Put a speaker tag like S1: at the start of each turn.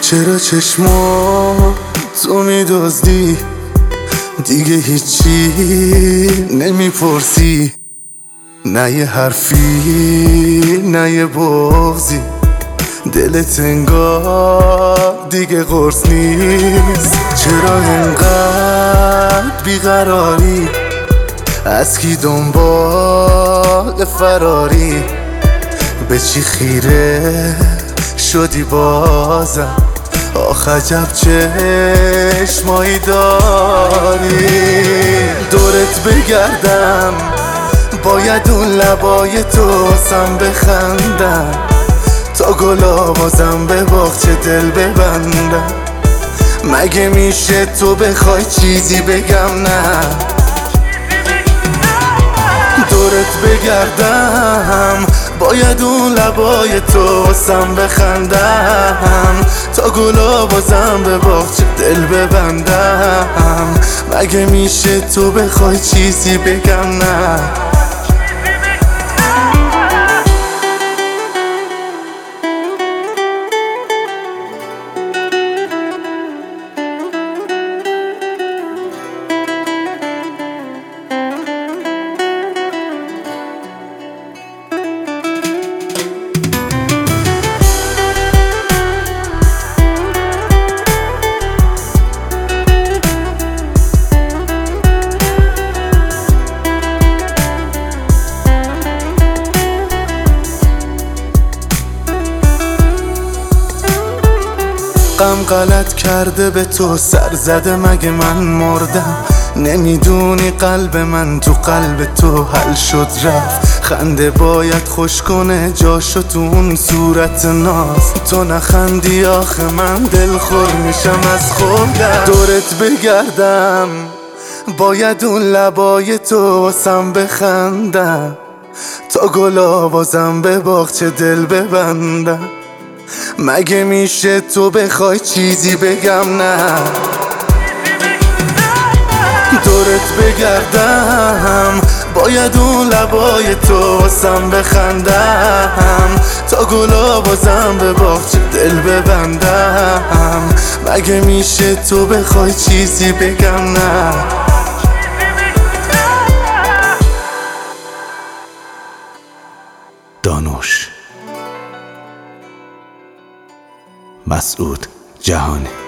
S1: چرا چشما تو میدزدی دیگه هیچی نمیپرسی؟ نه یه حرفی نه یه بغضی، دلت انگار دیگه قرص نیست. چرا انقدر بیقراری؟ از کی دنبال فراری؟ به چی خیره شدی بازم؟ آخ عجب چشمایی داری. دورت بگردم باید اون لبای تو واسم بخندم، تا گلا بازم به باغچه دل ببندم. مگه میشه تو بخوای چیزی بگم نه؟ دورت بگردم باید اون لبای تو واسم بخندم، تا گلا بازم به باغچه دل ببندم. مگه میشه تو بخوای چیزی بگم نه؟ غم غلط کرده به تو سر زده، مگه من مردم؟ نمیدونی قلب من تو قلب تو حل شد رفت. خنده باید خوش کنه جاشو تو اون صورت ناز، تو نخندی آخه من دلخور میشم از خودم. دورت بگردم باید اون لبای تو واسم بخندم، تا گلا بازم به باغچه دل ببندم. مگه میشه تو بخوای چیزی بگم نه؟ دورت بگردم باید اون لبای تو واسم بخندم، تا گلا بازم به باغچه دل ببندم. مگه میشه تو بخوای چیزی بگم نه؟ دانوش مسعود جهانی.